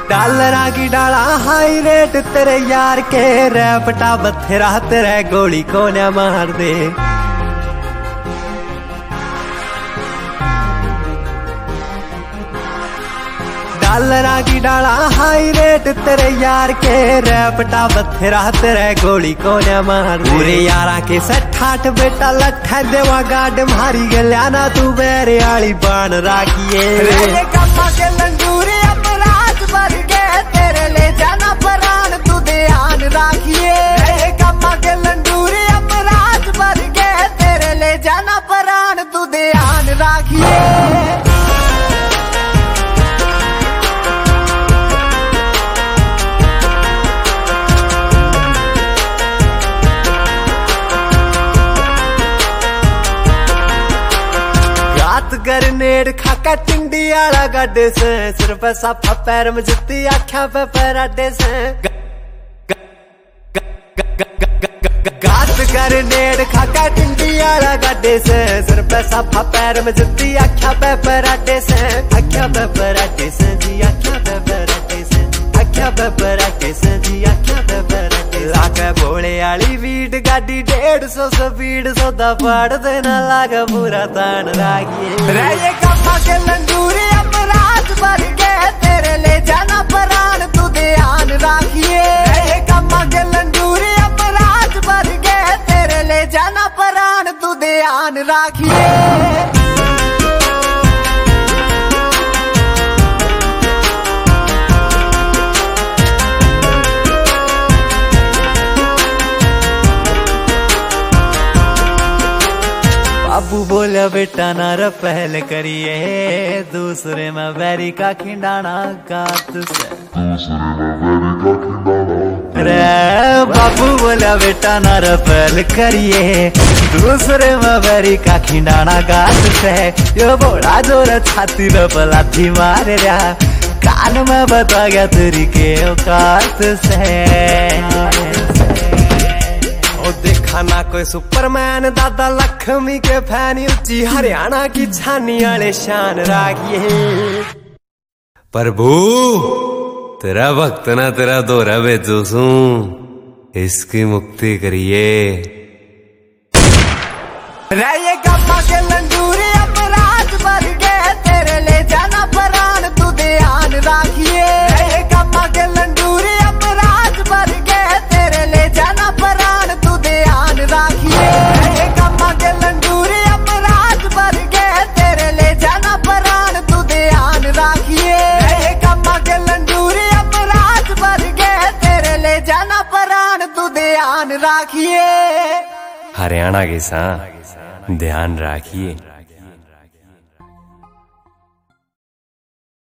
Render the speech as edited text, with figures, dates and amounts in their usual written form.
डालरा की डाला high rate तेरे यार के रैपटा बथेरा तेरे गोली को न मार दे। डालरा की डाला हाई रेट तेरे यार के रैपटा बथेरा तेरे गोली को न मार दे। पूरे यारा के सठाठ बेटा लट्ठा देवा गाड मारी गल्या ना तू बेरे आली बाण राखिए। कम्मा के लंडूरे अपराध भर गए तेरे ले जाना प्राण तू ध्यान राखिए। कम्मा के लंडूरे अपराध भर गए तेरे ले जाना प्राण तू ध्यान राखिए। गरनेड खाका टिंडी आला गड्ढे से सिर्फ साफा पैर में जुत्ती आख्या पे पैराडे से। गात गरनेड खाका टिंडी आला गड्ढे से सिर्फ साफा पैर में जुत्ती आख्या पे पैराडे से। आख्या पे पैराडे से जी आख्या पे पैराडे से। आख्या पे पैराडे से जी आख्या पे पैराडे। लाके भोले आली वीट गाड़ी 150 स्पीड सौदा पाड़ देना लागा पूरा तान राखिए। रे कम्मा के लंडूरे अपराध भर गए तेरे ले जाना प्राण तू ध्यान राखिए। कम्मा के लंडूरे अपराध भर गए तेरे ले जाना प्राण तू ध्यान राखिए। बाबू बोला बेटा नार पहल करिए दूसरे में बैरी का खिंडाना गात से। रे बाबू बोला बेटा नार पहल करिए दूसरे में बैरी का खिंडाना गात से। यो बोला जोर छाती में पलाथी मार रहा कान में बता गया तेरी के औकात से। देखा ना कोई सुपरमैन दादा लक्ष्मी के फैन उच्ची हरियाणा की छानी वाले शान राखिए। प्रभु तेरा भक्त ना तेरा दोहरा भेजो सू इसकी मुक्ति करिए। रे कम्मा के लंडूरे अपराध भर गए तेरे ले जाना प्राण तू ध्यान राखिए। कम्मा के लंडूरे अपराध भर गए तेरे ले जाना प्राण तू ध्यान राखिए। कम्मा के लंडूरे अपराध भर गए तेरे ले जाना प्राण तू ध्यान राखिए। कम्मा के लंडूरे अपराध भर गए तेरे ले जाना प्राण तू ध्यान राखिए। हरियाणा के साथ ध्यान राखिए।